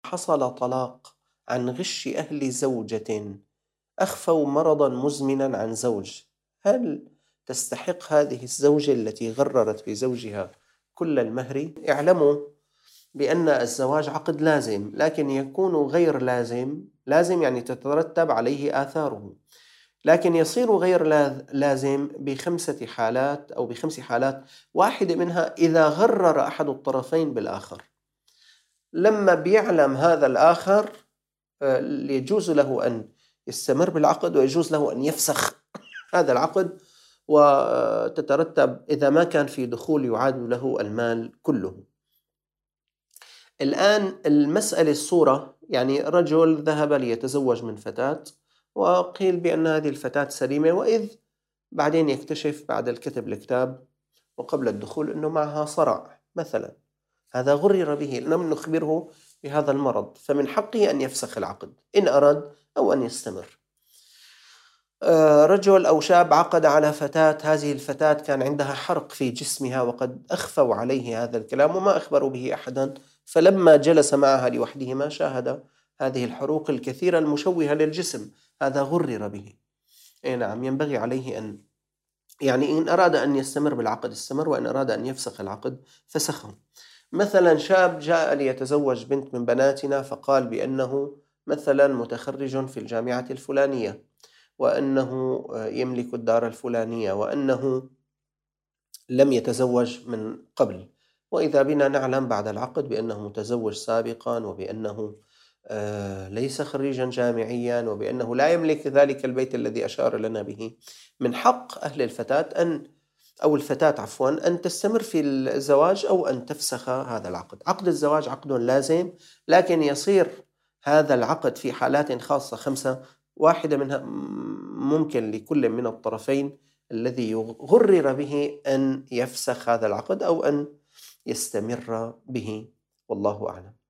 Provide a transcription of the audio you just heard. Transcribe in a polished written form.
حصل طلاق عن غش أهل زوجة أخفوا مرضا مزمنا عن زوج، هل تستحق هذه الزوجة التي غررت بزوجها كل المهر؟ اعلموا بأن الزواج عقد لازم، لكن يكون غير لازم، لازم يعني تترتب عليه آثاره، لكن يصير غير لازم بخمسة حالات أو بخمس حالات، واحدة منها إذا غرر أحد الطرفين بالآخر. لما بيعلم هذا الآخر يجوز له أن يستمر بالعقد، ويجوز له أن يفسخ هذا العقد، وتترتب إذا ما كان في دخول يعاد له المال كله. الآن المسألة الصورة، يعني رجل ذهب ليتزوج من فتاة، وقيل بأن هذه الفتاة سليمة، وإذ بعدين يكتشف بعد الكتب الكتاب وقبل الدخول أنه معها صرع مثلا، هذا غرر به، لم نخبره بهذا المرض، فمن حقه أن يفسخ العقد إن أراد أو أن يستمر. رجل أو شاب عقد على فتاة، هذه الفتاة كان عندها حرق في جسمها وقد أخفوا عليه هذا الكلام وما أخبروا به أحدا، فلما جلس معها لوحدهما شاهد هذه الحروق الكثيرة المشوهة للجسم، هذا غرر به. نعم، ينبغي عليه أن يعني إن أراد أن يستمر بالعقد استمر، وإن أراد أن يفسخ العقد فسخه. مثلا شاب جاء ليتزوج بنت من بناتنا، فقال بأنه مثلا متخرج في الجامعة الفلانية، وأنه يملك الدار الفلانية، وأنه لم يتزوج من قبل، وإذا بنا نعلم بعد العقد بأنه متزوج سابقا، وبأنه ليس خريجا جامعيا، وبأنه لا يملك ذلك البيت الذي أشار لنا به. من حق أهل الفتاة أو الفتاة عفوا أن تستمر في الزواج أو أن تفسخ هذا العقد. عقد الزواج عقد لازم، لكن يصير هذا العقد في حالات خاصة خمسة، واحدة منها ممكن لكل من الطرفين الذي غرر به أن يفسخ هذا العقد أو أن يستمر به، والله أعلم.